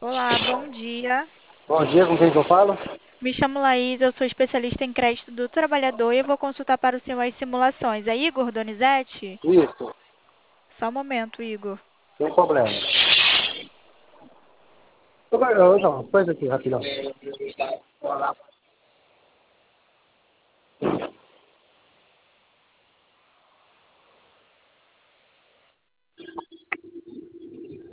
Olá, bom dia. Bom dia, com quem que eu falo? Me chamo Laís, eu sou especialista em crédito do trabalhador e eu vou consultar para o senhor as simulações. É Igor Donizete? Isso, Só um momento, Igor. sem problema. Então, coisa aqui, rapidão.